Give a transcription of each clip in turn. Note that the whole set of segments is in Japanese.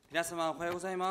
皆様おはようございます。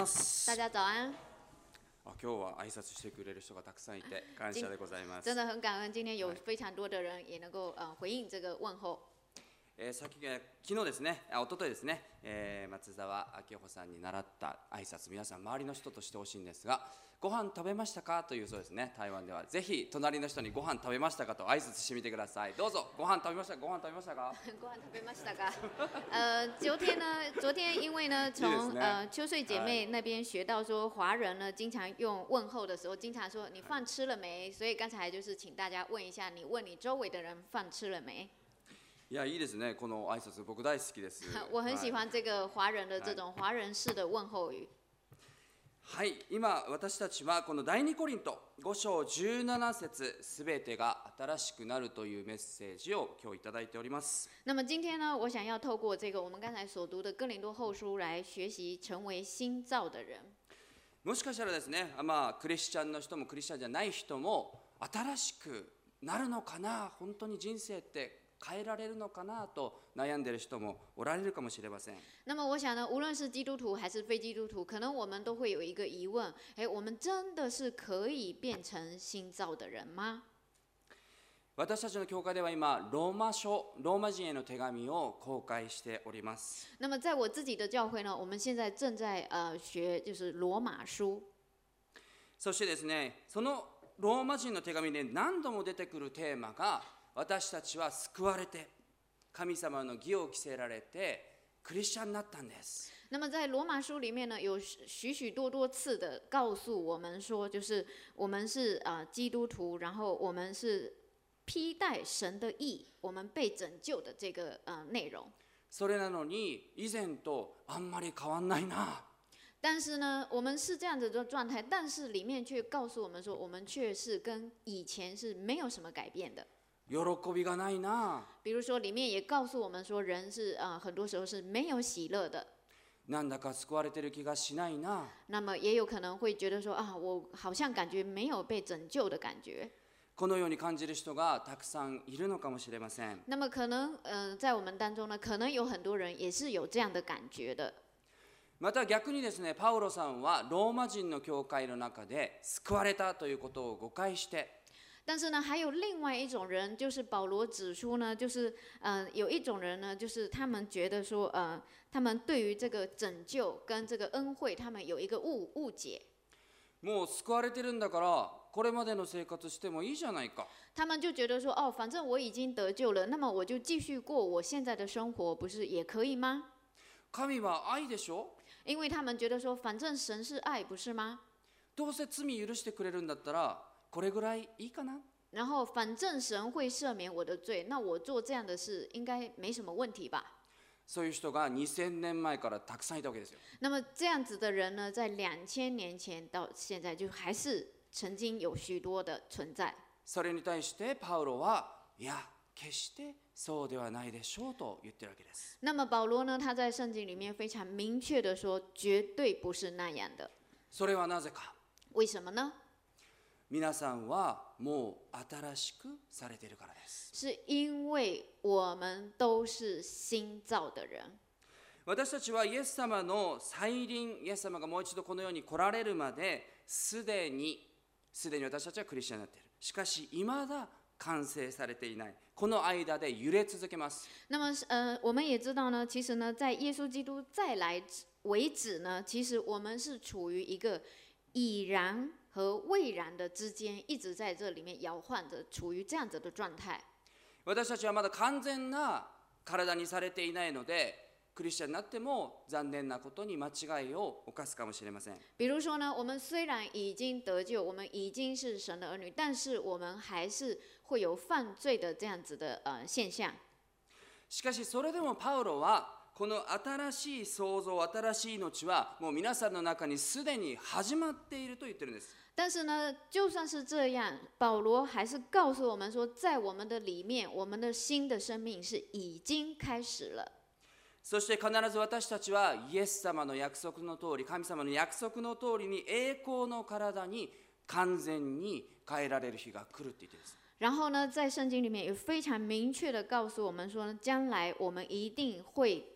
大家早安。 今日は挨拶してくれる人がたくさんいて感謝でございます。 真的很感恩，今天有非常多的人也能够回应这个问候。 昨日ですね、一昨日ですね、松澤明穂さんに習った挨拶、皆さん周りの人としてほしいんですが、ご飯食べましたかというそうですね。台湾ではぜひ隣の人にご飯食べましたかと挨拶してみてください。どうぞ。ご飯食べましたか？ご飯食べましたか？ ご飯食べましたか？昨天因为呢，从秋穗姐妹那边学到说，华人呢经常用问候的时候，经常说你饭吃了没？所以刚才就是请大家问一下，你问你周围的人饭吃了没？ いや、いいですね。この挨拶僕大好きです。 我很喜欢这个华人的这种华人式的问候语。 はい、今私たちはこの第二コリント5章17節すべてが新しくなるというメッセージを今日いただいております。 那么今天呢，我想要透过这个我们刚才所读的哥林多后书来学习成为新造的人。 もしかしたらですね、クリスチャンの人もクリスチャンじゃない人も新しくなるのかな、本当に人生って変えられるのかなと悩んでいる人もおられるかもしれません。 那么我想呢，无论是基督徒还是非基督徒，可能我们都会有一个疑问：我们真的是可以变成新造的人吗？ 私たちの教会では今ローマ人への手紙を公開しております。 那么在我自己的教会呢，我们现在正在学就是罗马书。 そしてですね、そのローマ人の手紙で何度も出てくるテーマが、私たちは救われて神様の義を着せられてクリスチャンになったんです。 那么在罗马书里面呢，有许许多多次的告诉我们说，就是我们是基督徒，然后我们是披戴神的义，我们被拯救的这个内容。 それなのに以前とあんまり変わんないな。 但是呢，我们是这样子的状态，但是里面却告诉我们说，我们却是跟以前是没有什么改变的。 喜びがないな。 比如说，里面也告诉我们说，人是很多时候是没有喜乐的。 なんだか救われてる気がしないな。 那么也有可能会觉得说我好像感觉没有被拯救的感觉。 このように感じる人がたくさんいるのかもしれません。 那么可能在我们当中呢，可能有很多人也是有这样的感觉的。 また逆にですね、パウロさんはローマ人の教会の中で救われたということを誤解して。 但是呢，还有另外一种人，就是保罗指出呢，就是有一种人呢，就是他们觉得说他们对于这个拯救跟这个恩惠，他们有一个误解。 もう救われてるんだからこれまでの生活してもいいじゃないか。 他们就觉得说反正我已经得救了，那么我就继续过我现在的生活，不是也可以吗？ 神は愛でしょ。 因为他们觉得说，反正神是爱，不是吗？ どうせ罪許してくれるんだったらこれぐらいいいかな。 然后反正神会赦免我的罪，那我做这样的事应该没什么问题吧？ そういう人が2000年前からたくさんいたわけですよ。 那么这样子的人呢，在2000年前到现在，就还是曾经有许多的存在。 それに対してパウロはいや決してそうではないでしょうと言ってるわけです。 那么保罗呢，他在圣经里面非常明确的说，绝对不是那样的。 それはなぜか。 为什么呢？ 皆さんはもう新しくされているからです。 是因为我们都是新造的人。 私たちはイエス様の再臨、イエス様がもう一度この世に来られるまですでに私たちはクリスチャンになっている。しかし未だ完成されていない。この間で揺れ続けます。 那么我们也知道呢，其实呢，在耶稣基督再来为止呢，其实我们是处于一个已然和未然的之间，一直在这里面摇晃着，处于这样子的状态。 私たちはまだ完全な体にされていないので、クリスチャンになっても残念なことに間違いを犯すかもしれません。 比如说呢，我们虽然已经得救，我们已经是神的儿女，但是我们还是会有犯罪的这样子的现象。 しかしそれでもパウロはこの新しい創造、新しい命はもう皆さんの中にすでに始まっていると言ってるんです。 但是呢，就算是这样，保罗还是告訴我們說，在我們的裡面，我們的新的生命是已經開始了。 そして必ず私たちはイエス様の約束の通り、神様の約束の通りに栄光の体に完全に変えられる日が来るって言ってるんです。 然后呢，在圣经里面也非常明确的告诉我们说，将来我们一定会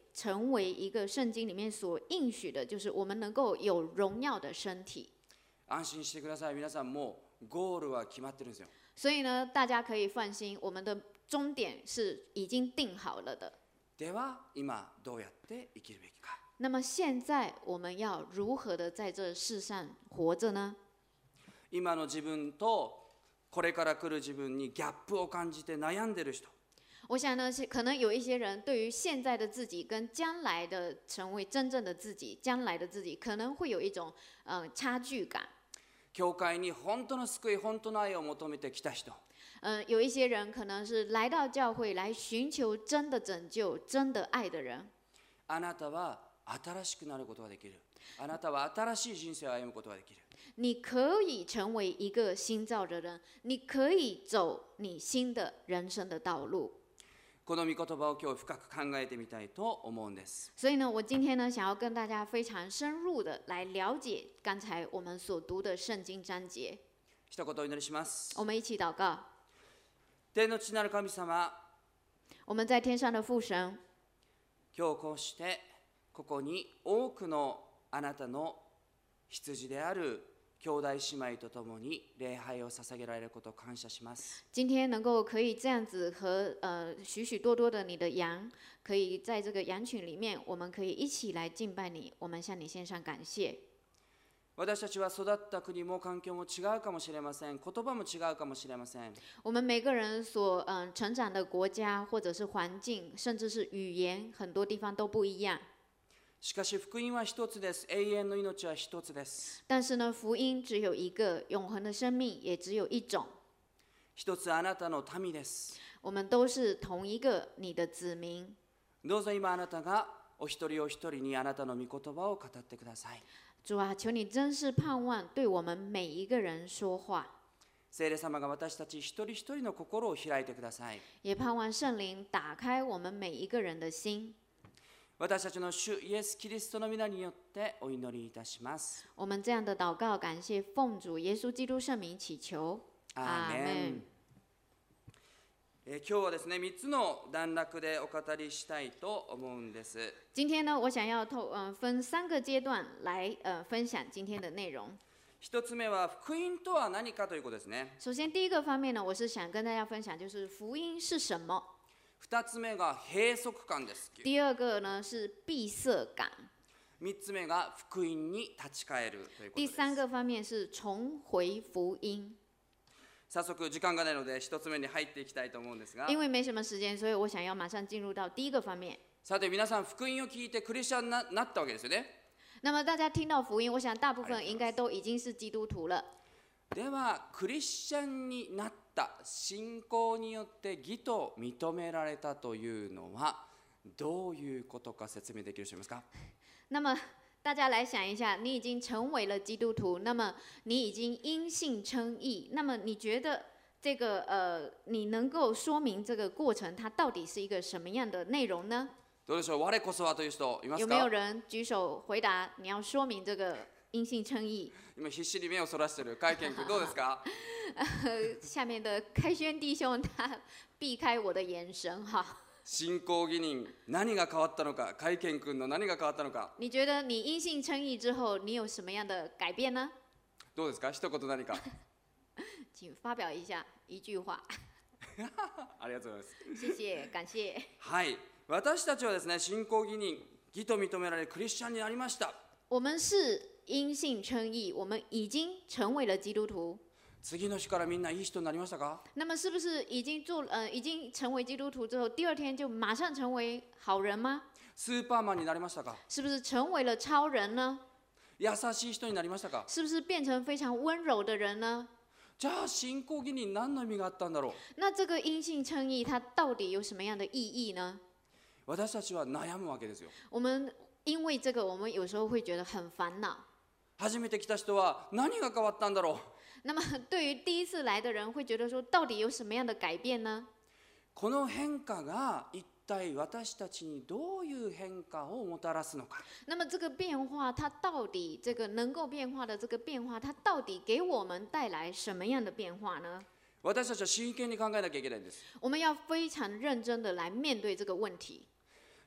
成为一个圣经里面所应许的，就是我们能够有荣耀的身体。 安心してください。皆さんもうゴールは決まってるんですよ。 所以呢，大家可以放心，我们的终点是已经定好了的。 では今どうやって生きるべきか。 那么现在我们要如何的在这世上活着呢？ 今の自分とこれから来る自分にギャップを感じて悩んでる人。 我想呢，是可能有一些人对于现在的自己跟将来的成为真正的自己，将来的自己可能会有一种差距感。 教会に本当の救い、本当の愛を求めてきた人。 有一些人可能是来到教会来寻求真的拯救、真的爱的人。 あなたは新しくなることができる。あなたは新しい人生を歩むことができる。 你可以成为一个新造的人，你可以走你新的人生的道路。 この御言葉を今日深く考えてみたいと思うんです。 所以呢，我今天呢，想要跟大家非常深入的来了解刚才我们所读的聖經章節。 一言お祈りします。 我们一起祷告。 天の父なる神様、 我们在天上的父神， 今日こうしてここに多くのあなたの羊である兄弟姉妹とともに礼拝を捧げられることを感謝します。 今天能够可以这样子和许许多多的你的羊，可以在这个羊群里面，我们可以一起来敬拜你，我们向你献上感谢。 私たちは育った国も環境も違うかもしれません。言葉も違うかもしれません。 我们每个人所成长的国家或者是环境，甚至是语言，很多地方都不一样。 しかし福音は一つです。永遠の命は一つです。 但是呢，福音只有一个，永恒的生命也只有一种。 一つあなたの民です。 我们都是同一个你的子民。 どうぞ今あなたがお一人お一人にあなたの御言葉を語ってください。 主啊，求你真是盼望对我们每一个人说话。 聖霊様が私たち一人一人の心を開いてください。 也盼望聖靈打開我們每一個人的心。 私たちの主イエス・キリストの皆によってお祈りいたします。 我們這樣的禱告，感謝奉主耶穌基督聖名祈求。 アーメン。今日はですね、3つの段落でお語りしたいと思うんです。 今天呢，我想要分3個階段來分享今天的內容。 一つ目は福音とは何かということですね。 首先第一個方面呢，我是想跟大家分享，就是福音是什麼。 二つ目が閉塞感です。 第二個呢是閉塞感。 三つ目が福音に立ち返るということです。 第三個方面是重回福音。 早速時間がないので一つ目に入っていきたいと思うんですが。 因為沒什麼時間，所以我想要馬上進入到第一個方面。 さて皆さん福音を聞いてクリスチャンになったわけですよね。 那麼大家聽到福音，我想大部分應該都已經是基督徒了。 ではクリスチャンになった信仰によって義と認められたというのはどういうことか説明できる人いますか？ 那麼大家來想一下，你已經成為了基督徒，那麼你已經因信稱義，那麼你覺得這個你能夠說明這個過程，它到底是一個什麼樣的內容呢？ どうでしょう？我こそはという人いますか？ 有沒有人舉手回答你要說明這個因信稱義？ 今必死に目をそらしている海賢君どうですか？ 下面的開宣弟兄他避開我的眼神哈。 信仰義人何が変わったのか、海賢君の何が変わったのか。 你覺得你因信稱義之後，你有什麼樣的改變呢？ どうですか？一言何か。 請發表一下一句話。 ありがとうございます。 謝謝、感謝。 はい、私たちはですね、信仰義人、義と認められクリスチャンになりました。 我們是因信稱義，我們已經成為了基督徒。 次の日からみんないい人になりましたか？ 那麼是不是已經成為基督徒之後，第二天就馬上成為好人嗎？ スーパーマンになりましたか？ 是不是成為了超人呢？ 優しい人になりましたか？ 是不是變成非常溫柔的人呢？ じゃあ信仰義人何の意味があったんだろう？ 那這個因信稱義，它到底有什麼樣的意義呢？ 私たちは悩むわけですよ。 我們因為這個，我們有時候會覺得很煩惱。 初めて来た人は何が変わったんだろう？ 那麼對於第一次來的人會覺得說，到底有什麼樣的改變呢？ この変化が一体私たちにどういう変化をもたらすのか。 那麼這個變化，它到底這個能夠變化的這個變化，它到底給我們帶來什麼樣的變化呢？ 私たちは真剣に考えなきゃいけないんです。 我們要非常認真的來面對這個問題。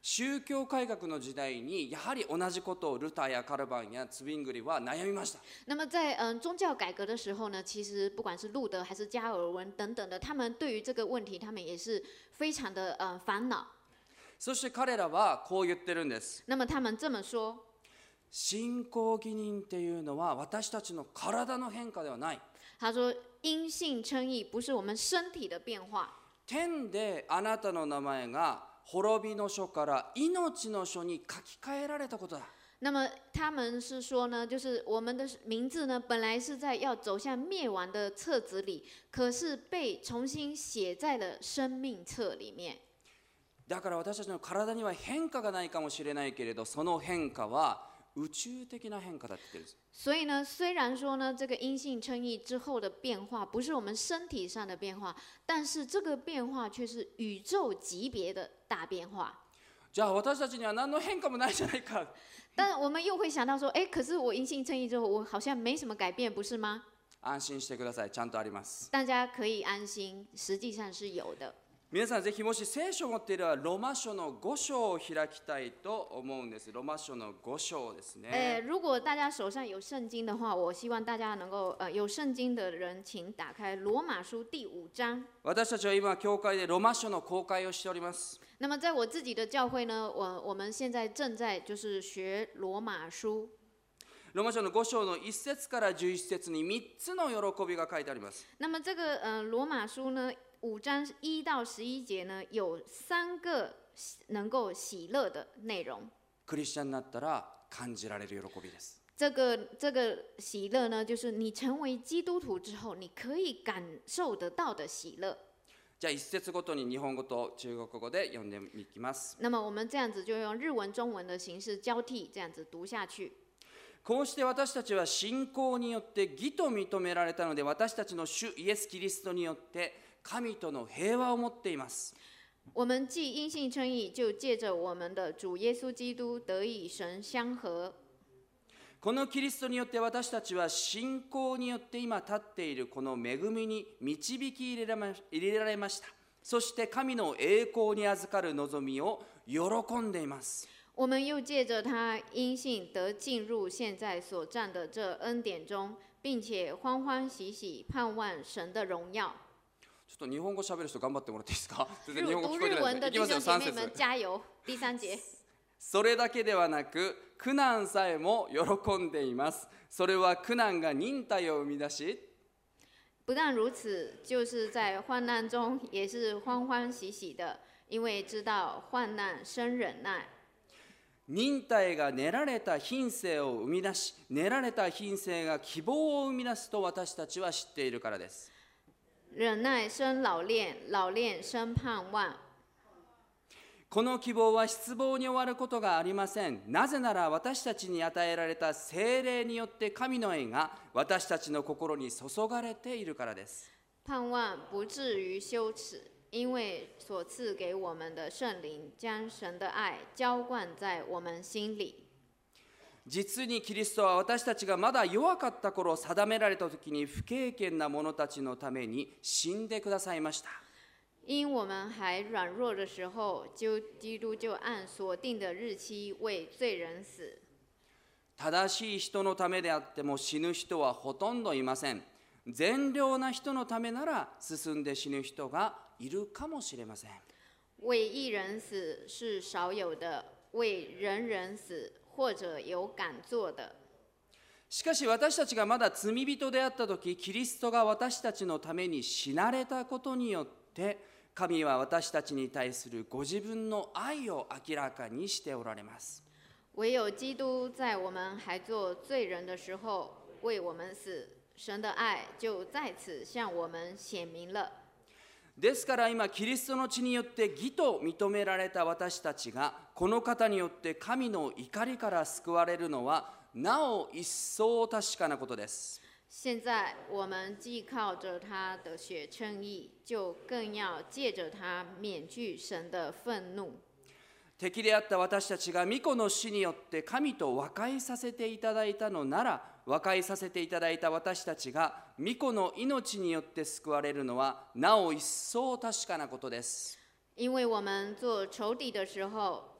宗教改革の時代にやはり同じことをルターやカルバンやツビングリは悩みました。 那么在宗教改革的时候呢，其实不管是路德还是加尔文等等的，他们对于这个问题，他们也是非常的烦恼。 そして彼らはこう言ってるんです。 那么他们这么说。 信仰義人っていうのは私たちの体の変化ではない。 他说因信称义不是我们身体的变化。 天であなたの名前が滅びの書から命の書に書き換えられたことだ。 那么他们是说呢，就是我们的名字呢，本来是在要走向灭亡的册子里，可是被重新写在了生命册里面。 だから私たちの体には変化がないかもしれないけれど、その変化は宇宙的な変化だって言ってるんです。 所以呢，虽然说呢，这个因信称义之后的变化不是我们身体上的变化，但是这个变化却是宇宙级别的大变化。 じゃあ私たちには何の変化もないじゃないか。 但我们又会想到说，哎，可是我因信称义之后，我好像没什么改变，不是吗？ 安心してください。ちゃんとあります。 大家可以安心，实际上是有的。 皆さんぜひもし聖書を持っていればロマ書の5章を開きたいと思うんです。ロマ書の5章ですね。 如果大家手上有圣经的话，我希望大家能够有圣经的人，请打开罗马书第5章。 私たちは今教会でロマ書の公開をしております。 那么在我自己的教会呢，我们现在正在就是学罗马书。 ロマ書の5章の1節から11節に3つの喜びが書いてあります。 那么这个罗马书呢，5章1到11節呢，有3个能够喜乐的内容。 クリスチャンになったら感じられる喜びです。 这个喜乐呢，就是你成为基督徒之后，你可以感受得到的喜乐。 じゃあ1節ごとに日本語と中国語で読んでいきます。 那么我们这样子就用日文、中文的形式交替，这样子读下去。 こうして私たちは信仰によって義と認められたので、私たちの主イエス・キリストによって神との平和を持っています。 我们既因信称义，就借着我们的主耶稣基督得以神相合。 このキリストによって私たちは信仰によって今立っているこの恵みに導き入れられました。そして神の栄光に預かる望みを喜んでいます。 我们又借着他因信得进入现在所占的这恩典中，并且欢欢喜喜盼望神的荣耀。 ちょっと日本語喋る人頑張ってもらっていいですか？全然日读本語聞こえて日ないです。いきますよ、 文的弟兄姐 3 妹们節。 加油！第3节。 それだけではなく苦難さえも喜んでいます。それは苦難が忍耐を生み出し、 不但如此，就是在患难中也是欢欢喜喜的，因为知道患难生忍耐。 忍耐が練られた品性を生み出し、練られた品性が希望を生み出すと私たちは知っているからです。 忍耐生老練，老練生盼望。 この希望は失望に終わることがありません。なぜなら私たちに与えられた聖霊によって神の愛が私たちの心に注がれているからです。 盼望不至于羞耻，因为所赐给我们的圣灵将神的愛浇灌在我们心里。 実にキリストは私たちがまだ弱かった頃、定められた時に不経験な者たちのために死んでくださいました。 因我们还软弱的时候，基督就按所定的日期为罪人死。 正しい人のためであっても死ぬ人はほとんどいません。善良な人のためなら進んで死ぬ人がいるかもしれません。 为义人死是少有的，为人人死或者有敢做的。 しかし私たちがまだ罪人であった時、キリストが私たちのために死なれたことによって神は私たちに対するご自分の愛を明らかにしておられます。 唯有基督在我们还做罪人的时候为我们死，神的愛就在此向我们顯明了。 ですから今キリストの血によって義と認められた私たちがこの方によって神の怒りから救われるのはなお一層確かなことです。 现在我们既靠着他的血称义，就更要借着他免去神的愤怒。 敵であった私たちが御子の死によって神と和解させていただいたのなら、和解させていただいた私たちが御子の命によって救われるのはなお一層確かなことです。 因为我们做仇敌的时候，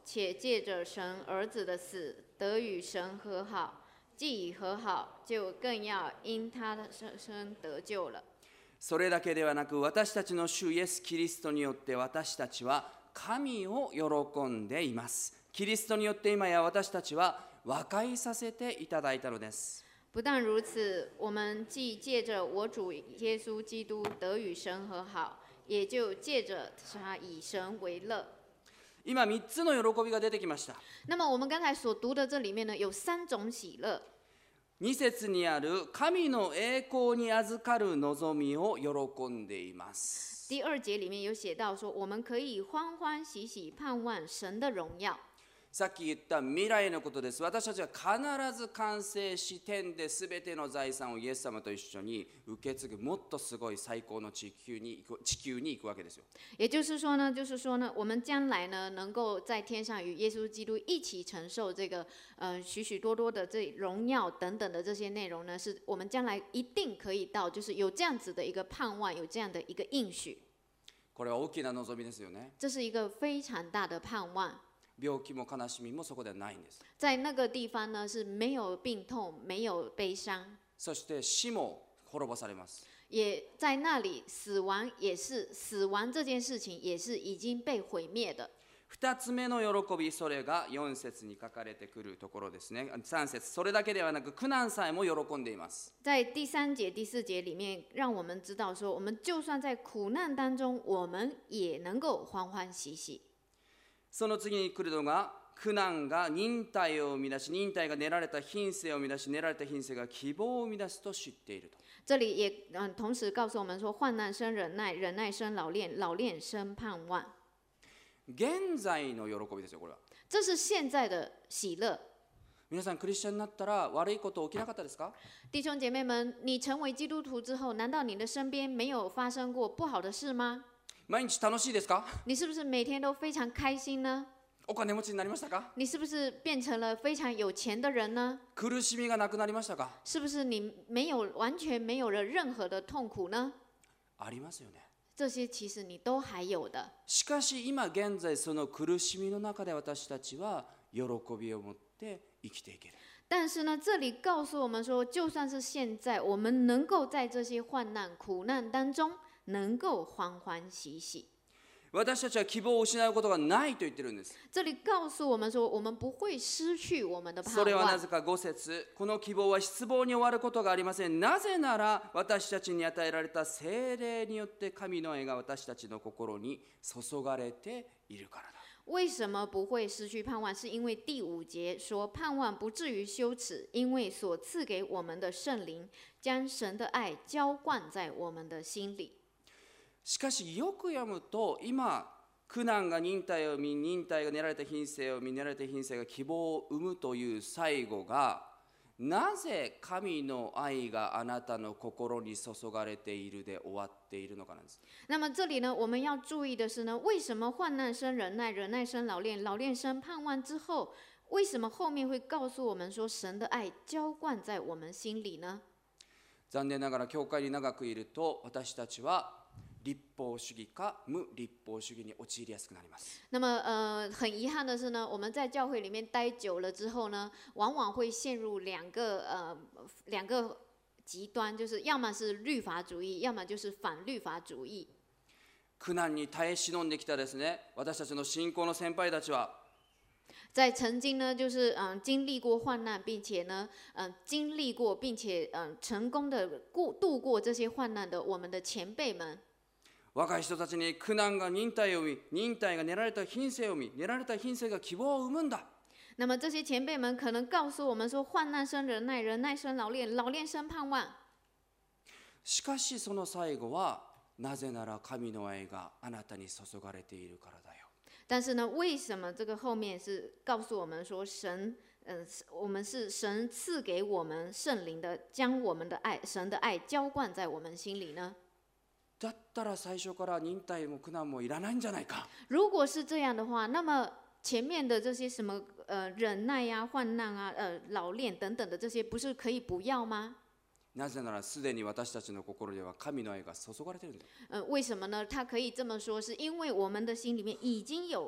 且借着神儿子的死得与神和好，既已和好，就更要因他的生得救了。 それだけではなく、私たちの主イエス・キリストによって私たちは神を喜んでいます。キリストによって今や私たちは和解させていただいたのです。 不但如此，我们既借着我主耶稣基督得与神和好，也就借着他以神为乐。 今3つの喜びが出てきました。 那么我们刚才所读的这里面呢，有3种喜乐。 2節にある神の栄光に預かる望みを喜んでいます。 第2节里面有写到说，我们可以欢欢喜喜盼望神的荣耀。 さっき言った未来のことです。私たちは必ず完成し、天で全ての財産をイエス様と一緒に受け継ぐ、もっとすごい最高の地球に行くわけですよ。 也就是说呢，我们将来呢，能够在天上与耶稣基督一起承受这个许许多多的这荣耀等等的这些内容呢，是我们将来一定可以到，就是有这样子的一个盼望，有这样的一个应许。 これは大きな望みですよね。 这是一个非常大的盼望。 病気も悲しみもそこではないんです。 在那个地方呢，是没有病痛，没有悲伤。 そして死も滅ぼされます。 也在那里，死亡这件事情也是已经被毁灭的。 2つ目の喜び、それが4節に書かれてくるところですね。3節、それだけではなく苦難さえも喜んでいます。 在第3节、第4节里面，让我们知道说，我们就算在苦難当中，我们也能够欢欢喜喜。 その次に来るのが、苦難が忍耐を生み出し、忍耐が練られた品性を生み出し、練られた品性が希望を生み出すと知っていると。 这里也同时告诉我们说，患難生忍耐，忍耐生老練，老練生盼望。 現在の喜びですよ、これは。 这是现在的喜乐。 皆さんクリスチャンになったら悪いこと起きなかったですか？ 弟兄姐妹们，你成为基督徒之后，难道你的身边没有发生过不好的事吗？ 毎日楽しいですか？ 你是不是每天都非常开心呢？ お金持ちになりましたか？ 你是不是变成了非常有钱的人呢？ 苦しみがなくなりましたか？ 是不是你完全没有了任何的痛苦呢？ ありますよね。 这些其实你都还有的。 しかし今現在その苦しみの中で私たちは喜びを持って生きていける。 但是呢，这里告诉我们说，就算是现在，我们能够在这些患難、苦難当中，能够欢欢喜喜。 私たちは希望を失うことがないと言ってるんです。 这里告诉我们说，我们不会失去我们的盼それはな望。 ぜか5節、この希望は失望に終わることがありません。なぜなら私たちに与えられた聖霊によって神の愛が私たちの心に注がれているからだ。 为什么不会失去盼望？是因为第5节说，盼望不至于羞耻，因为所赐给我们的圣灵，将神的爱浇灌在我们的心里。 しかしよく読むと、今苦難が忍耐を生み、忍耐が練られた品性を生み、練られた品性が希望を生むという最後が、なぜ神の愛があなたの心に注がれているで終わっているのかなんです。 那么这里呢，我们要注意的是呢，为什么患難生忍耐，忍耐生老練，老練生盼望之后，为什么后面会告诉我们说神的愛浇灌在我们心里呢？ 残念ながら教会に長くいると、私たちは立法主義か無立法主義に陥りやすくなります。 那么很遗憾的是呢，我们在教会里面待久了之后呢，往往会陷入两个极端，就是要么是律法主义，要么就是反律法主义。 苦難に耐え忍んできたですね、私たちの信仰の先輩たちは、 在曾经呢，就是经历过患难，并且呢，经历过并且成功的度过这些患难的我们的前辈们。 若い人たちに苦難が忍耐を生み、忍耐が練られた品性を生み、練られた品性が希望を生むんだ。 那么这些前辈们可能告诉我们说，患難生忍耐，忍耐生老練，老練生盼望。 しかしその最後は、なぜなら神の愛があなたに注がれているからだよ。 但是呢，为什么这个后面是告诉我们说我们是神赐给我们圣灵的，将我们的爱，神的爱浇灌在我们心里呢？ だったら最初から忍耐も苦難もいらないんじゃないか。 如果是这样的话，那么前面的这些什么忍耐啊、患难啊、老練等等的这些，不是可以不要吗？ なぜならすでに私たちの心では神の愛が注がれているんだ。 为什么呢？他可以这么说，是因为我们的心里面已经有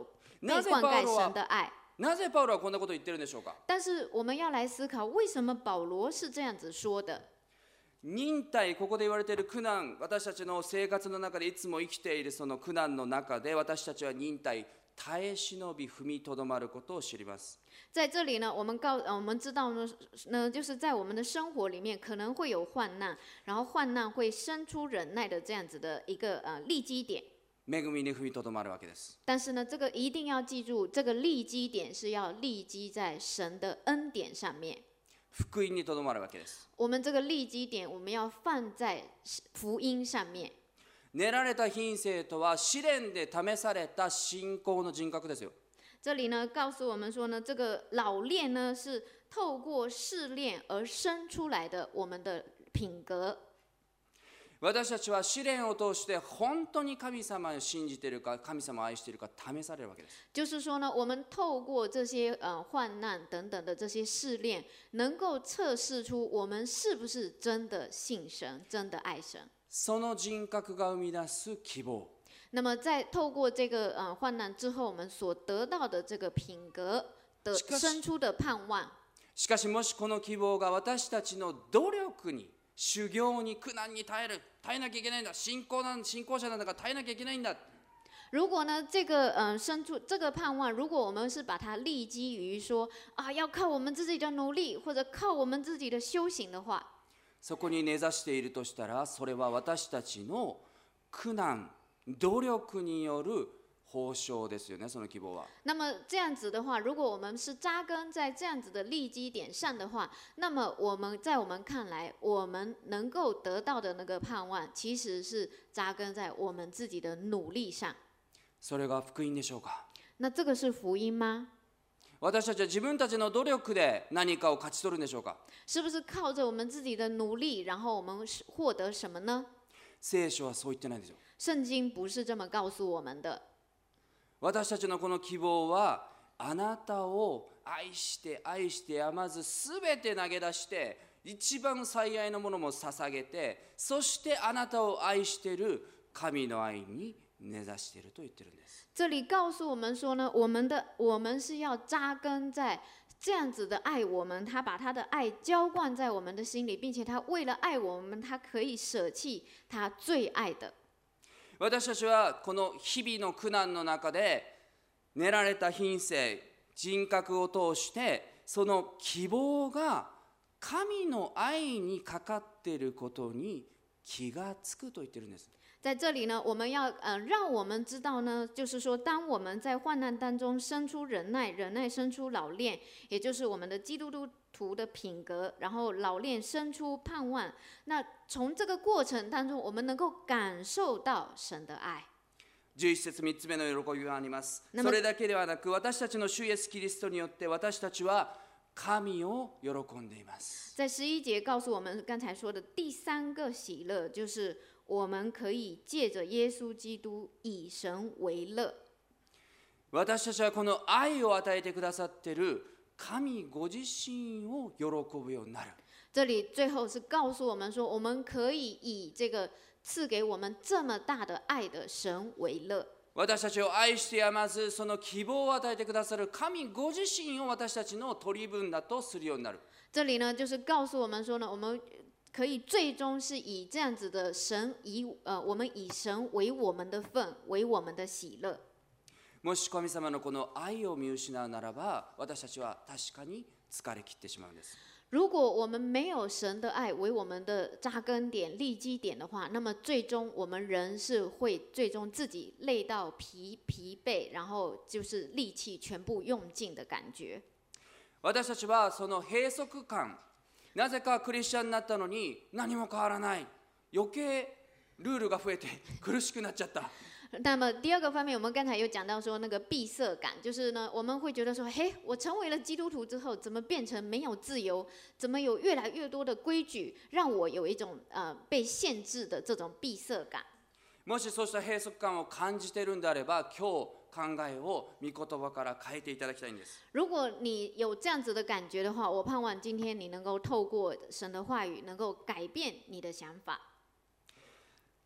被灌溉神的爱。 なぜパウロはこんなことを言ってるんでしょうか。 但是我们要来思考，为什么保罗是这样子说的？ 忍耐、ここで言われている苦難、私たちの生活の中でいつも生きているその苦難の中で、私たちは忍耐、耐え忍び、踏みとどまることを知ります。 在这里呢，我们知道呢，就是在我们的生活里面可能会有患难，然后患难会生出忍耐的这样子的一个立基点。 恵みに踏みとどまるわけです。 但是呢，这个一定要记住，这个立基点是要立基在神的恩典上面。 福音にとどまるわけです。 我们这个立基点，我们要放在福音上面。 練られた品性とは試練で試された信仰の人格ですよ。 这里呢，告诉我们说呢，这个老练呢是透过试炼而生出来的我们的品格。 私たちは試練を通して本当に神様を信じているか、神様を愛しているか試されるわけです。 就是说呢，我们透过这些患难等等的这些试炼，能够测试出我们是不是真的信神，真的爱神。 その人格が生み出す希望。 那么在透过这个患难之后，我们所得到的这个品格的生出的盼望。 しかしもしこの希望が私たちの努力に、修行に、苦難に耐えなきゃいけないんだ、信仰者なんだから耐えなきゃいけないんだ。 如果呢，这个生出这个盼望，如果我们是把它立基于说要靠我们自己的努力，或者靠我们自己的修行的话， そこに根ざしているとしたら、それは私たちの苦難、努力による報酬ですよね、その希望は。 那么这样子的话，如果我们是扎根在这样子的立基点上的话，那么我们看来，我们能够得到的那个盼望，其实是扎根在我们自己的努力上。 それが福音でしょうか。 那这个是福音吗？ 私たちは自分たちの努力で何かを勝ち取るんでしょうか。 是不是靠着我们自己的努力，然后我们获得什么呢？ 聖書はそう言ってないんですよ。 圣经不是这么告诉我们的。 私たちのこの希望は、あなたを愛して愛してやまず全て投げ出して、一番最愛のものも捧げて、そしてあなたを愛している神の愛に根ざしていると言ってるんです。 这里告诉我们说呢，我们是要扎根在这样子的爱我们，他把他的爱浇灌在我们的心里，并且他为了爱我们，他可以舍弃他最爱的。 私たちはこの日々の苦難の中で練られた品性、人格を通してその希望が神の愛にかかっていることに気がつくと言ってるんです。 在这里呢，我们要让我们知道呢，就是说，当我们在患难当中生出忍耐，忍耐生出老练，也就是我们的基督徒的品格，然后老练生出盼望。那从这个过程当中，我们能够感受到神的愛。 11節3つ目の喜びがあります。それだけではなく、私たちの主イエスキリストによって私たちは神を喜んでいます。 在11節告诉我们刚才说的第三个喜乐，就是我们可以借着耶稣基督以神为乐。 私たちはこの愛を与えてくださっている神ご自身を喜ぶようになる。 这里最後是告诉我们说，我们可以以这个赐给我们这么大的爱的神为乐。 私たちを愛してやまず、その希望を与えてくださる神ご自身を私たちの取り分だとするようになる。 这里呢，就是告诉我们说呢，我们可以最终是以这样子的神我们以神为我们的份，为我们的喜乐。 もし神様のこの愛を見失うならば、私たちは確かに疲れ切ってしまうんです。 如果我们没有神的爱为我们的扎根点、立基点的话，那么最终我们人是会最终自己累到疲惫，然后就是力气全部用尽的感觉。 私たちはその閉塞感、なぜかクリスチャンになったのに何も変わらない、余計ルールが増えて苦しくなっちゃった。 那么第二个方面，我们刚才有讲到说那个闭塞感，就是呢，我们会觉得说，嘿，我成为了基督徒之后，怎么变成没有自由？怎么有越来越多的规矩，让我有一种被限制的这种闭塞感？ もしそうした閉塞感を感じているんであれば、今日考えを御言葉から変えていただきたいんです。 如果你有这样子的感觉的话，我盼望今天你能够透过神的话语，能够改变你的想法。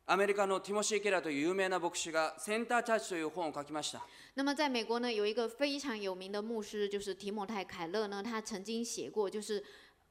アメリカのティモシー・ケラーという有名な牧師がセンターチャーチという本を書きました。 那么在美国呢，有一个非常有名的牧师，就是提摩太·凯勒呢，他曾经写过就是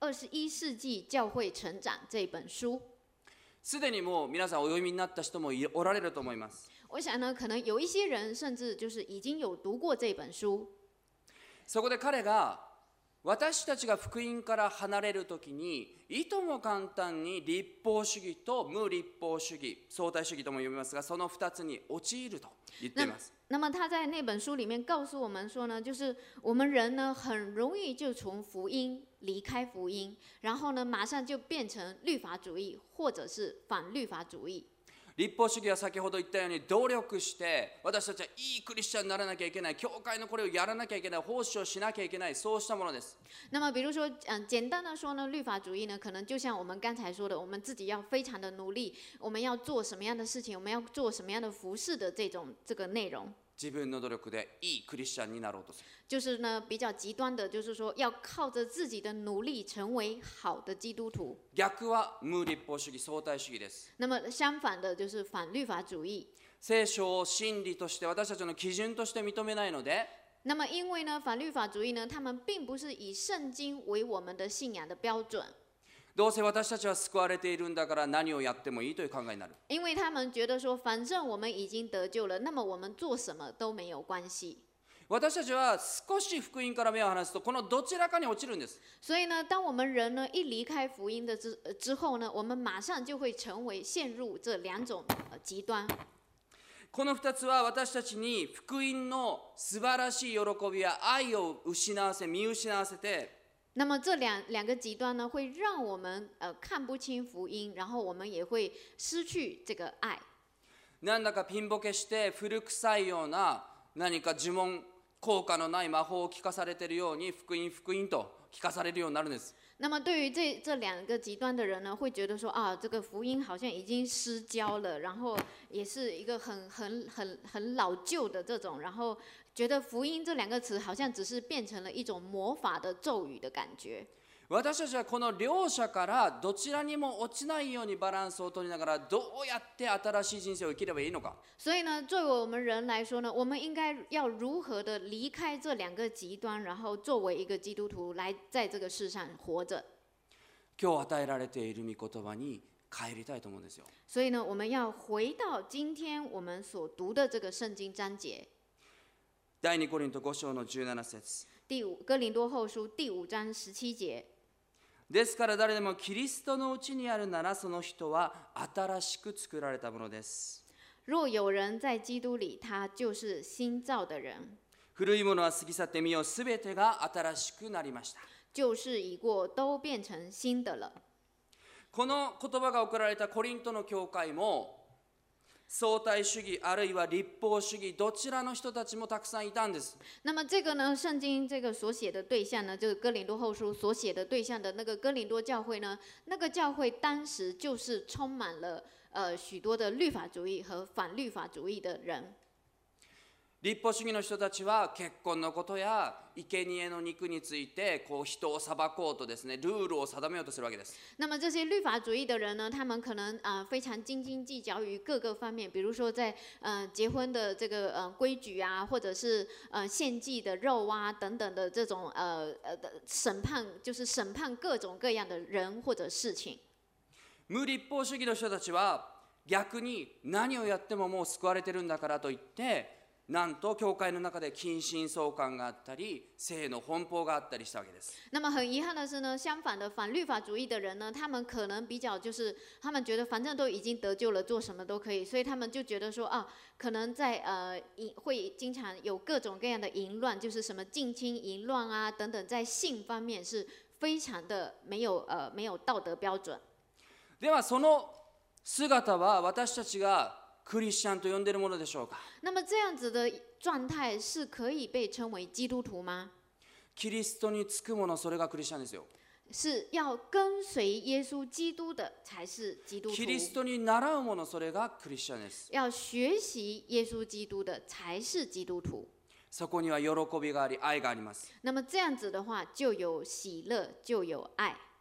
21世纪教会成长这本书。 すでにもう皆さんお読みになった人もおられると思います。 我想呢，可能有一些人甚至就是已经有读过这本书。 そこで彼が私たちが福音から離れるときにいとも簡単に立法主義と無立法主義、相対主義とも読みますが、その2つに陥ると言っています。 那么他在那本书里面告诉我们说呢，就是我们人呢很容易就从福音离开福音，然后呢马上就变成律法主义或者是反律法主义。 立法主義は先ほど言ったように努力して私たちはいいクリスチャンにならなきゃいけない、教会のこれをやらなきゃいけない、奉仕をしなきゃいけない、そうしたものです。 那么比如说简单的说呢，律法主义呢可能就像我们刚才说的，我们自己要非常的努力，我们要做什么样的事情，我们要做什么样的服事的这个内容。 自分の努力でいいクリスチャンになろうとする。 就是呢比较极端的，就是说要靠着自己的努力成为好的基督徒。 逆は無立法主義、相対主義です。 那么相反的就是反律法主义。 聖書を真理として私たちの基準として認めないので。 那么因为呢反律法主义呢，他们并不是以圣经为我们的信仰的标准。 どうせ私たちは救われているんだから何をやってもいいという考えになる。 因为他们觉得说，反正我们已经得救了，那么我们做什么都没有关系。 私たちは少し福音から目を離すとこのどちらかに落ちるんです。 所以呢，当我们人呢一离开福音的之后呢，我们马上就会陷入这两种极端。 この2つは私たちに福音の素晴らしい喜びや愛を見失わせて。 那么这两个极端呢，会让我们看不清福音，然后我们也会失去这个爱。 なんだかピンボケして古臭いような何か呪文効果のない魔法を聞かされているように福音と聞かされるようになるんです。 那么对于这两个极端的人呢，会觉得说啊，这个福音好像已经失焦了，然后也是一个很老旧的这种，然后觉得福音这两个词好像只是变成了一种魔法的咒语的感觉。 私たちはこの両者からどちらにも落ちないようにバランスを取りながらどうやって新しい人生を生きればいいのか。 所以呢，作为我们人来说呢，我们应该要如何的离开这两个极端，然后作为一个基督徒来在这个世上活着。 今日与えられている御言葉に帰りたいと思うんですよ。 所以呢，我们要回到今天我们所读的这个圣经章节。 第2コリント5章の17節。 哥林多后书第5章17節。 ですから誰でもキリストのうちにあるならその人は新しく作られたものです。 若有人在基督里，他就是新造的人。 古いものは過ぎ去ってみよ、すべてが新しくなりました。 旧事已过，都变成新的了。 この言葉が送られたコリントの教会も相対主義あるいは立法主義どちらの人たちもたくさんいたんです。 那么这个呢，圣经这个所写的对象呢，就是哥林多后书所写的对象的那个哥林多教会呢，那个教会当时就是充满了许多的律法主义和反律法主义的人。 立法主義の人たちは結婚のことや生贄の肉について人を裁こうとですね、ルールを定めようとするわけです。 那么这些律法主义的人呢，他们可能非常斤斤计较于各个方面，比如说在结婚的这个规矩啊，或者是献祭的肉啊等等的这种审判，就是审判各种各样的人或者事情。 無立法主義の人たちは逆に何をやってももう救われてるんだからといってなんと教会の中で近親相関があったり性の奔放があったりしたわけです。 那么很遗憾的是呢，相反的反律法主义的人呢，他们可能比较就是他们觉得反正都已经得救了，做什么都可以，所以他们就觉得说啊，可能在会经常有各种各样的淫乱，就是什么近亲淫乱啊等等，在性方面是非常的没有道德标准。 ではその姿は私たちがクリスチャンと呼んでいるものでしょうか。 那么这样子的状态是可以被称为基督徒吗？ キリストにつくもの、それがクリスチャンですよ。 是要跟随耶稣基督的才是基督徒。 キリストに習うもの、それがクリスチャンです。 要学习耶稣基督的才是基督徒。 そこには喜びがあり、愛があります。 那么这样子的话，就有喜乐，就有爱。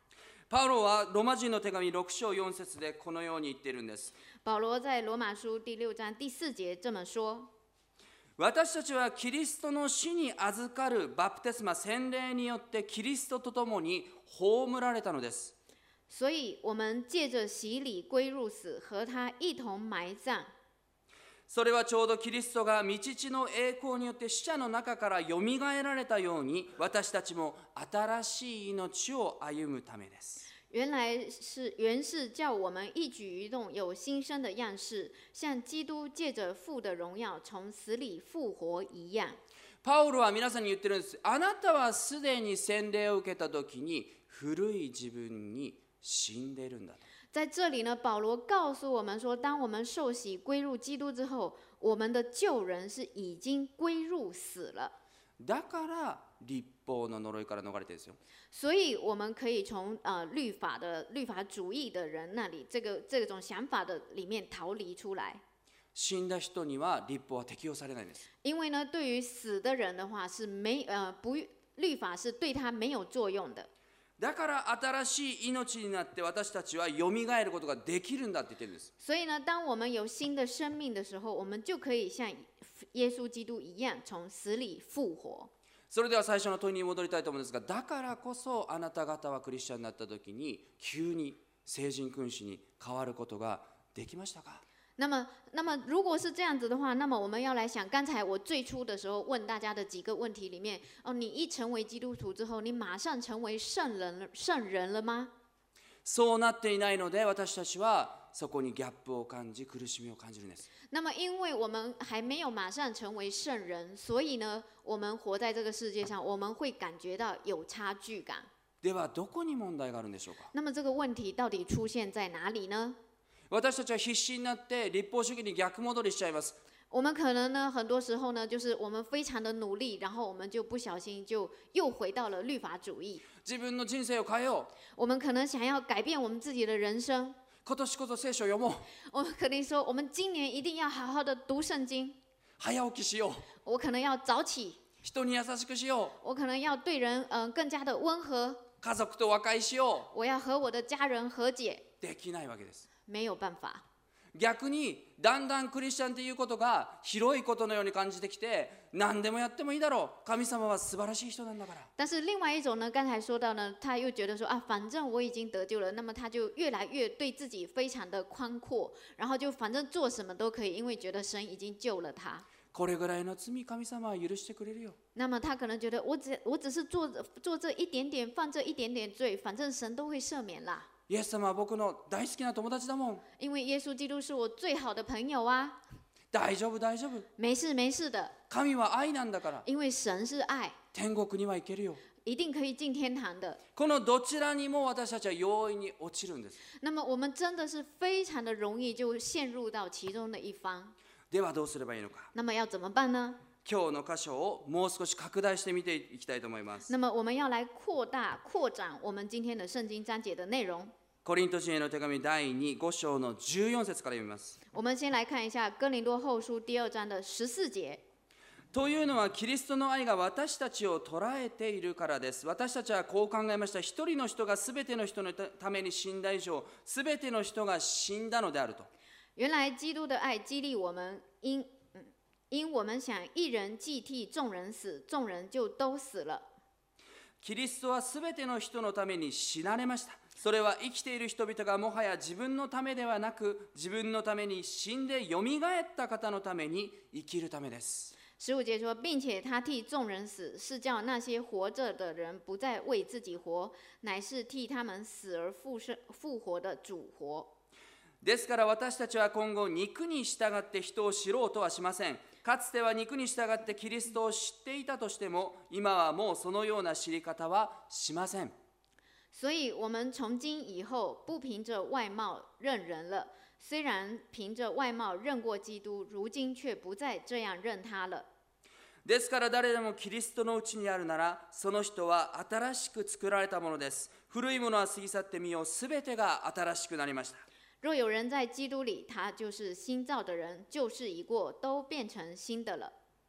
パウロはローマ人の手紙6章4節でこのように言っているんです。 保罗在罗马书第6章第4节这么说： 私たちはキリストの死に預かるバプテスマ洗礼によってキリストと共に葬られたのです。 所以我们借着洗礼归入死，和他一同埋葬。 それはちょうどキリストが御父の栄光によって死者の中からよみがえられたように、私たちも新しい命を歩むためです。 原是叫我们一举一动有新生的样式，像基督借着父的荣耀从死里复活一样。 パウロは皆さんに言ってるんです。あなたはすでに洗礼を受けた時に古い自分に死んでいるんだと。 在这里呢，保罗告诉我们说，当我们受洗归入基督之后，我们的旧人是已经归入死了。 だから律法の呪いから逃れてるんですよ。 所以我们可以从律法主义的人那里，这种想法的里面逃离出来。 死んだ人には律法は適用されないんです。 因为呢，对于死的人的话是律法是对他没有作用的。 だから新しい命になって私たちはよみがえることができるんだって言ってるんです。 所以呢，当我们有新的生命的时候，我们就可以像耶稣基督一样从死里复活。 それでは最初の問いに戻りたいと思うんですが、だからこそあなた方はクリスチャンになった時に急に聖人君子に変わることができましたか？ 那么如果是这样子的话，那么我们要来想，刚才我最初的时候问大家的几个问题里面，你一成为基督徒之后，你马上成为圣人了吗？ そうなっていないので、私たちはそこにギャップを感じ、苦しみを感じるんです。 那么因为我们还没有马上成为圣人，所以呢，我们活在这个世界上，我们会感觉到有差距感。 ではどこに問題があるんでしょうか？ 那么这个问题到底出现在哪里呢？ 私たちは必死になって立法主義に逆戻りしちゃいます。 我们可能呢，很多时候呢，就是我们非常的努力，然后我们就不小心就又回到了律法主義。 自分の人生を変えよう。 我们可能想要改变我们自己的人生。 今年こそ聖書を読もう。 我们可能说，我们今年一定要好好的读圣经。 早起きしよう。 我可能要早起。 人に優しくしよう。 我可能要对人更加的温和。 家族と和解しよう。 我要和我的家人和解。 できないわけです。 没有办法。 逆にだんだんクリスチャンということが広いことのように感じてきて、何でもやってもいいだろう、神様は素晴らしい人なんだから。 但是另外一种呢，刚才说到呢，他又觉得说啊，反正我已经得救了，那么他就越来越对自己非常的宽阔，然后就反正做什么都可以，因为觉得神已经救了他。 これぐらいの罪、神様は許してくれるよ。 那么他可能觉得我只是做这一点点，犯这一点点罪，反正神都会赦免啦。 イエス様は僕の大好きな友達だもん。 因为耶稣基督是我最好的朋友啊。 大丈夫大丈夫。 没事没事的。 神は愛なんだから。 因为神是愛。 天国には行けるよ。 一定可以进天堂的。 このどちらにも私たちは容易に落ちるんです。 那么我们真的是非常的容易就陷入到其中的一方。 ではどうすればいいのか。 那么要怎么办呢？ 今日の箇所をもう少し拡大して見ていきたいと思います。 那么我们要来扩展我们今天的圣经章节的内容。 コリント人への手紙第5章の14節から読みます。 我们先来看一下哥林多后書第2章的14節。 というのはキリストの愛が私たちを捉えているからです。私たちはこう考えました。一人の人がすべての人のために死んだ以上、すべての人が死んだのであると。 原来基督的愛激勵我們，因我們想一人既替眾人死，眾人就都死了。 キリストはすべての人のために死なれました。それは生きている人々がもはや自分のためではなく、自分のために死んでよみがえった方のために生きるためです。 15節說，並且他替眾人死，是叫那些活着的人不再為自己活，乃是替他們死而復活的主活。 ですから私たちは今後肉に従って人を知ろうとはしません。かつては肉に従ってキリストを知っていたとしても、今はもうそのような知り方はしません。 所以我们从今以後不憑着外貌認人了，雖然憑着外貌認過基督，如今卻不再這樣認他了。 ですから誰でもキリストのうちにあるなら、その人は新しく作られたものです。古いものは過ぎ去ってみよう、すべてが新しくなりました。 若有人在基督里，他就是新造的人，旧事已過，都變成新的了。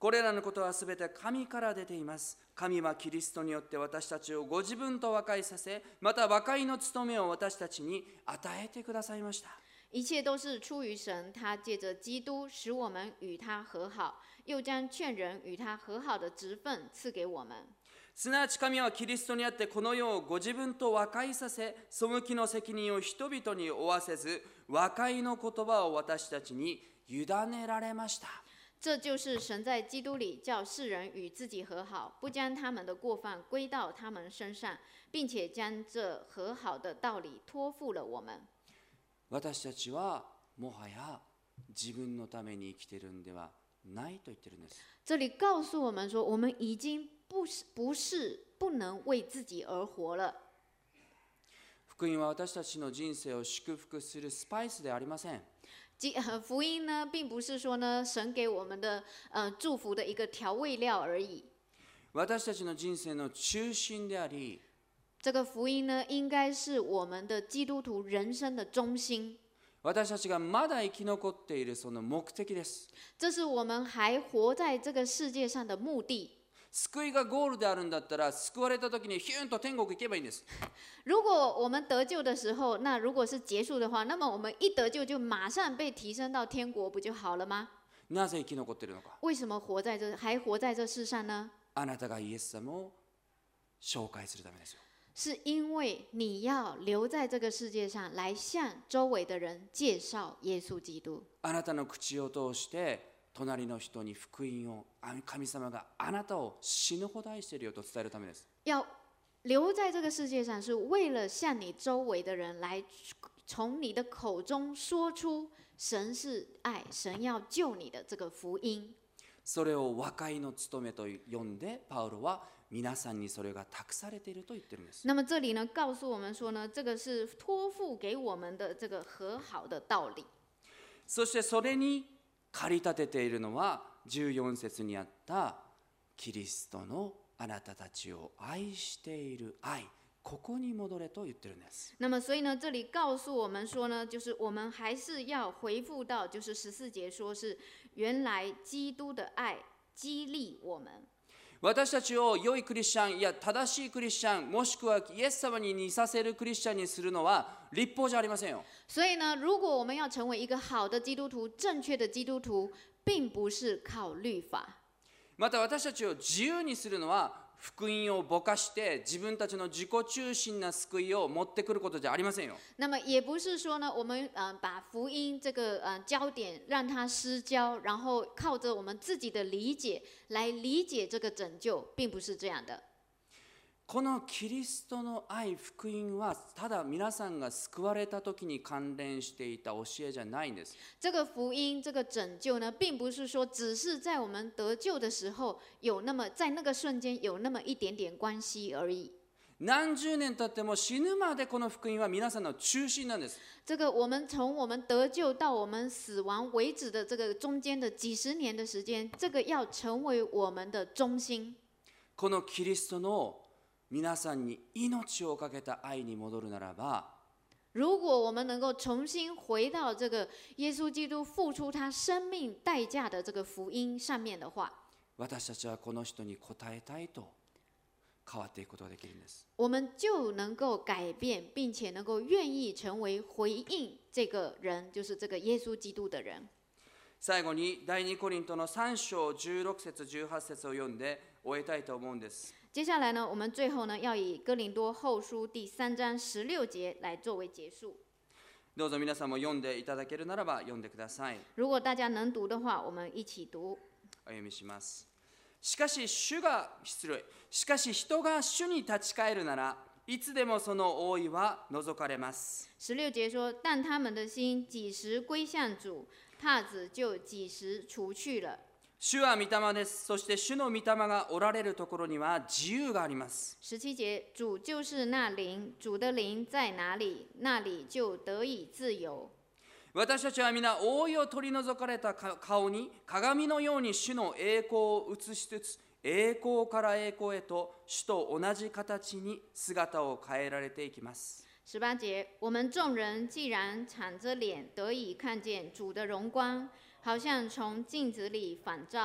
これらのことはすべて神から出ています。神はキリストによって私たちをご自分と和解させ、また和解の務めを私たちに与えてくださいました。 一切都是出于神，他借着基督使我们与他和好，又将劝人与他和好的职分赐给我们。 すなわち神はキリストにあってこの世をご自分と和解させ、背きの責任を人々に負わせず、和解の言葉を私たちに委ねられました。 这就是神在基督里叫世人与自己和好，不将他们的过犯归到他们身上，并且将这和好的道理托付了我们。 私たちはもはや自分のために生きているんではないと言ってるんです。 这里告诉我们说，我们已经不能为自己而活了。 福音は私たちの人生を祝福するスパイスでありません。 福音呢，并不是说呢，神给我们的祝福的一个调味料而已。 私たちの人生の中心であり、 这个福音呢，应该是我们的基督徒人生的中心。 私たちがまだ生き残っているその目的です。 这是我们还活在这个世界上的目的。 救いがゴールであるんだったら、救われた時にヒュンと天国行けばいいんです。 如果我们得救的时候，那如果是結束的話，那麼我們一得救就馬上被提升到天國，不就好了嗎？ なぜ生き残っているのか。 為什麼還活在這世上呢？ あなたがイエス様を紹介するためですよ。 是因為你要留在這個世界上，來向周圍的人介紹耶穌基督。 あなたの口を通して隣の人に福音を、神様があなたを死ぬほど愛しているよと伝えるためです。 要留在這個世界上，是為了向你周圍的人來從你的口中說出神是愛，神要救你的這個福音。 それを和解の務めと呼んで、パウロは皆さんにそれが託されていると言ってるんです。 那麼這裡呢，告訴我們說呢，這個是託付給我們的這個和好的道理。 そしてそれに駆り立てているのは14節にあったキリストのあなたたちを愛している愛、ここに戻れと言ってるんです。 那麼所以呢，這裡告訴我們說呢，就是我們還是要回復到，就是14節說是原來基督的愛激勵我們。 私たちを良いクリスチャン、いや正しいクリスチャン、もしくはイエス様に似させるクリスチャンにするのは律法じゃありませんよ。 所以呢，如果我們要成為一個好的基督徒、正確的基督徒，並不是靠律法。 また私たちを自由にするのは福音をぼかして自分たちの自己中心な救いを持ってくることじゃありませんよ。 那麼也不是說呢，我們把福音這個焦點讓它失焦，然後靠着我們自己的理解來理解這個拯救，並不是這樣的。 このキリストの愛、福音はただ皆さんが救われた時に関連していた教えじゃないんです。 這個福音、這個拯救呢，並不是說只是在我們得救的時候在那個瞬間有那麼一點點關係而已。 何十年経っても死ぬまでこの福音は皆さんの中心なんです。 這個我們從我們得救到我們死亡為止的這個中間的幾十年的時間，這個要成為我們的中心。 このキリストの皆さんに命をかけた愛に戻るならば、 如果我們能夠重新回到這個耶穌基督付出他生命代價的這個福音上面的話， 私たちはこの人に応えたいと変わっていくことができるんです。 我們就能夠改變，並且能夠願意成為回應這個人，就是這個耶穌基督的人。 最後に第2コリントの3章16節18節を読んで終えたいと思うんです。 接下來呢，我們最後呢要以哥林多後書第3章16節來作為結束。 どうぞ皆さんも読んでいただけるならば読んでください。 如果大家能讀的話，我們一起讀。 お読みします。しかし人が主に立ち返るなら、いつでもその覆いは除かれます。 16節說：但他們的心幾時歸向主，帕子就幾時除去了。 主は御霊です。そして主の御霊がおられるところには自由があります。 17節、主就是那靈，主的靈在哪裡，那裡就得以自由。 私たちは皆覆いを取り除かれた顔に鏡のように主の栄光を映しつつ、栄光から栄光へと主と同じ形に姿を変えられていきます。 18節、我們眾人既然敞着臉得以看見主的榮光，好像從鏡子裡反照，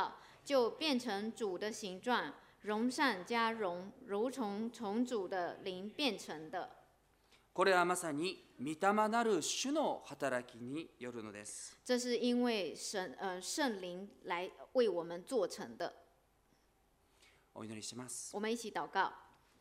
就变成主的形状，容上加容，如从主的灵变成的。 これはまさに御霊なる主の働きによるのです。 这是因为圣灵来为我们做成的。 お祈りします。 我们一起祷告。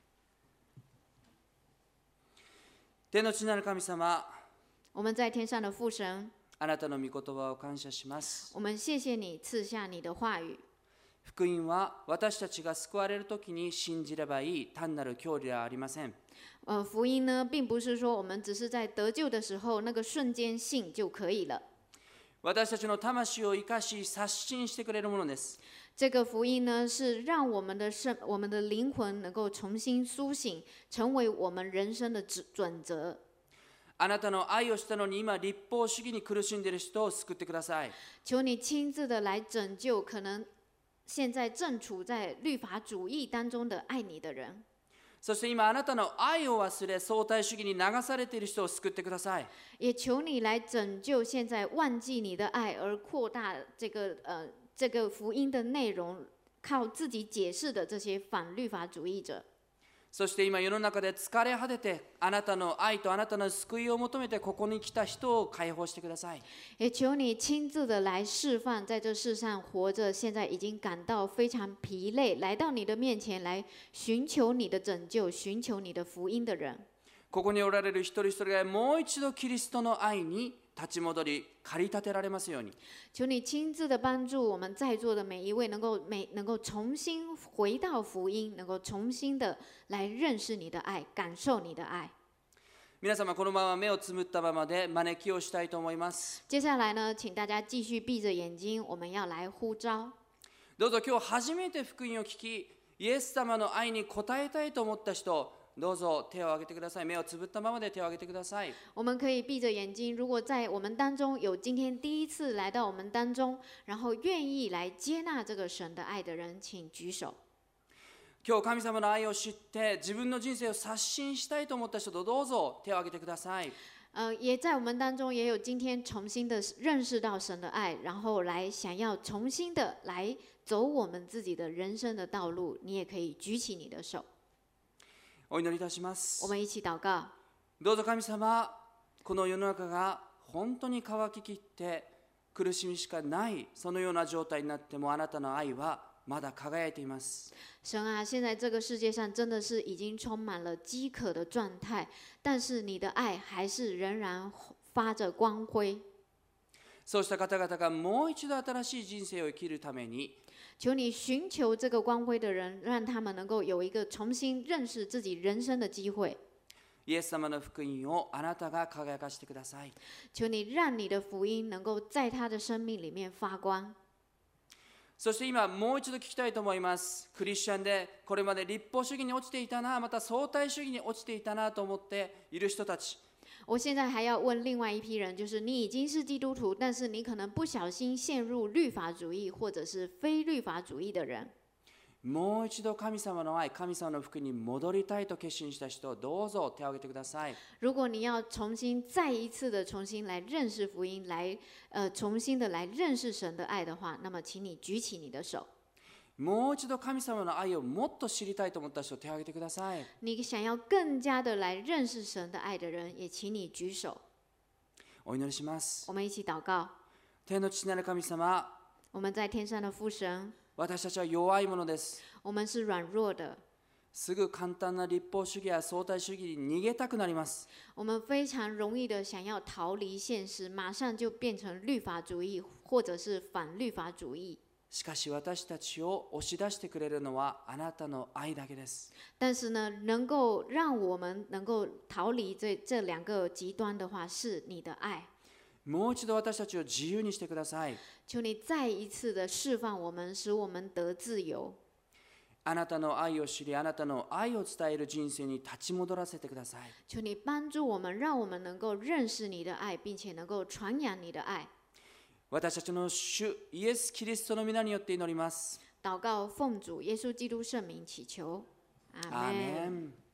天の父なる神様、 我们在天上的父神， あなたの御言葉を感謝します。 我们谢谢你赐下你的话语。 福音は私たちが救われるときに信じればいい単なる教理ではありません。 福音呢，并不是说我们只是在得救的时候那个瞬间信就可以了。 私たちの魂を生かし刷新してくれるものです。 这个福音呢，是让我们的灵魂能够重新苏醒，成为我们人生的准则。 あなたの愛をしたのに今立法主義に苦しんでいる人を救ってください。 求你亲自的来拯救可能现在正处在律法主义当中的爱你的人。 そして今あなたの愛を忘れ相対主義に流されている人を救ってください。 也求你来拯救现在忘记你的爱而扩大这个福音的内容，靠自己解释的这些反律法主义者。 そして今世の中で疲れ果ててあなたの愛とあなたの救いを求めてここに来た人を解放してください。 也求你亲自的来释放在这世上活着现在已经感到非常疲累来到你的面前来寻求你的拯救寻求你的福音的人。 ここにおられる一人一人がもう一度キリストの愛に立ち戻り駆り立てられますように。 求你亲自的帮助我们在座的每一位能够重新回到福音，能够重新的来认识你的爱，感受你的爱。 皆様このまま目をつむったままで招きをしたいと思います。 接下来呢，请大家继续闭着眼睛，我们要来呼召。 どうぞ今日初めて福音を聞き、イエス様の愛に応えたいと思った人、どうぞ手を挙げてください。目をつぶったままで手を挙げてください。 我们可以闭着眼睛，如果在我们当中有今天第一次来到我们当中，然后愿意来接纳这个神的爱的人，请举手。 今日神様の愛を知って自分の人生を刷新したいと思った人、どうぞ手を挙げてください。 也在我们当中也有今天重新的认识到神的爱，然后来想要重新的来走我们自己的人生的道路，你也可以举起你的手。 お祈りいたします。 我们一起祷告。 どうぞ神様、この世の中が本当に乾ききって苦しみしかないそのような状態になってもあなたの愛はまだ輝いています。 神啊，现在这个世界上真的是已经充满了饥渴的状态，但是你的爱还是仍然发着光辉。 そうした方々がもう一度新しい人生を生きるために、 求你寻求这个光辉的人，让他们能够有一个重新认识自己人生的机会。 イエス様の福音をあなたが輝かしてください。 求你让你的福音能够在他的生命里面发光。 そして今もう一度聞きたいと思います。クリスチャンでこれまで立法主義に落ちていたな、また相対主義に落ちていたなと思っている人たち。 我现在还要问另外一批人，就是你已经是基督徒，但是你可能不小心陷入律法主义或者是非律法主义的人。 もう一度神様の愛、神様の福音に戻りたいと決心した人、どうぞ手を挙げてください。 如果你要再一次的重新来认识福音，重新的来认识神的爱的话，那么请你举起你的手。 もう一度神様の愛をもっと知りたいと思った人、手を挙げてください。 你想要更加的来认识神的爱的人，也请你举手。 お祈りします。 我们一起祷告。 天の父なる神様、 我们在天上的父神， 私たちは弱いものです。 我们是软弱的， すぐ簡単な立法主義や相対主義に逃げたくなります。 我们非常容易的想要逃离现实，马上就变成律法主义或者是反律法主义。 しかし私たちを押し出してくれるのはあなたの愛だけです。 但是呢，能够让我们能够逃离这两个极端的话，是你的爱。 もう一度私たちを自由にしてください。 求你再一次的释放我们，使我们得自由。 あなたの愛を知り、あなたの愛を伝える人生に立ち戻らせてください。 求你帮助我们，让我们能够认识你的爱，并且能够传扬你的爱。 私たちの主イエス・キリストの皆によって祈ります。 祷告奉主耶稣基督圣名祈求，阿アーメ门。 ン。